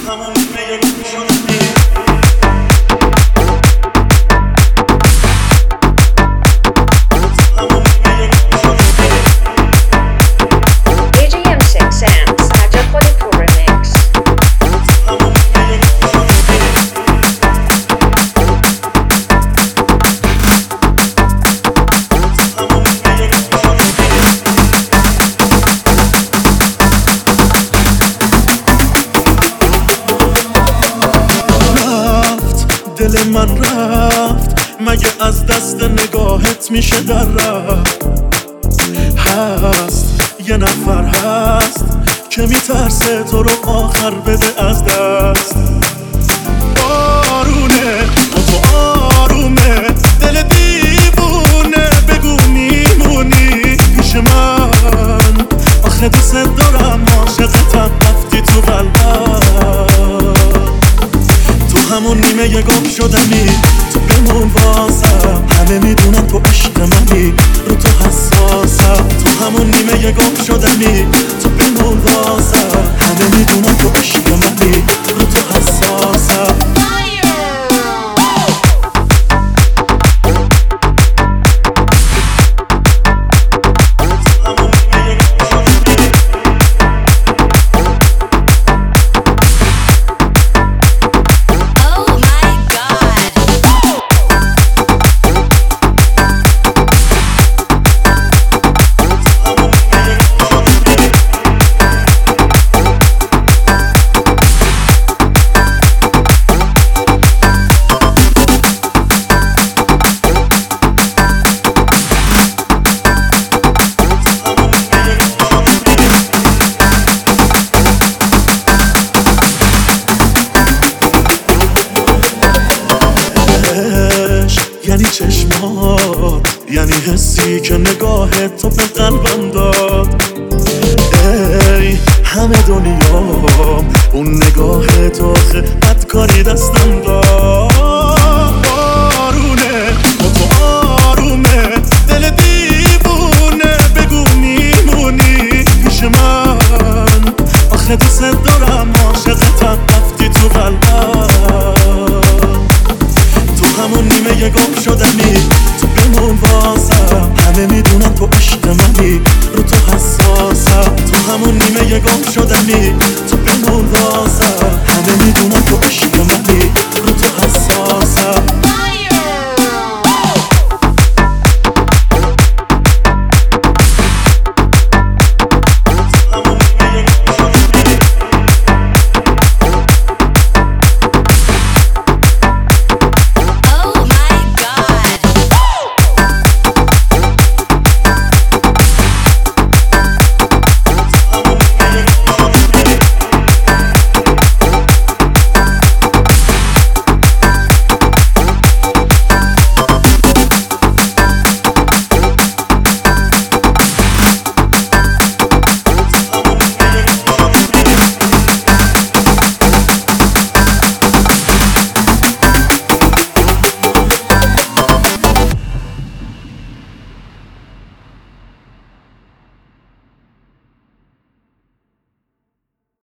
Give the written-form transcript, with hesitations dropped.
دل من رفت مگه از دست نگاهت میشه در رفت؟ هست یه نفر هست که میترسه تو رو آخر بده از دست. آرونه و تو آرومه دل دیوونه بگو میمونی پیش من. آخه دوست دارم عاشقتم رفتی تو قلبم. تو همون نیمه گم شدنی تو بمون واسم. همه میدونن تو عشق منی رو تو حساسم. تو همون نیمه گم شدنی تو بمون واسم. همه میدونن تو عشق منی رو تو حساسم. یعنی چشمات، یعنی حسی که نگاه تو به قلبم داد. ای همه دنیام اون نگاه تو آخه بدکاری دستم داد. آرونه و تو آرومه دل دیوونه بگو میمونی پیش من. آخه دوست دارم عاشقتم رفتی تو قلبم. همون نیمه گم شدنی تو بمون واسم. همه میدونن تو عشق منی رو تو حساسم. تو همون نیمه گم شدنی تو بمون واسم. همه میدونن تو عشق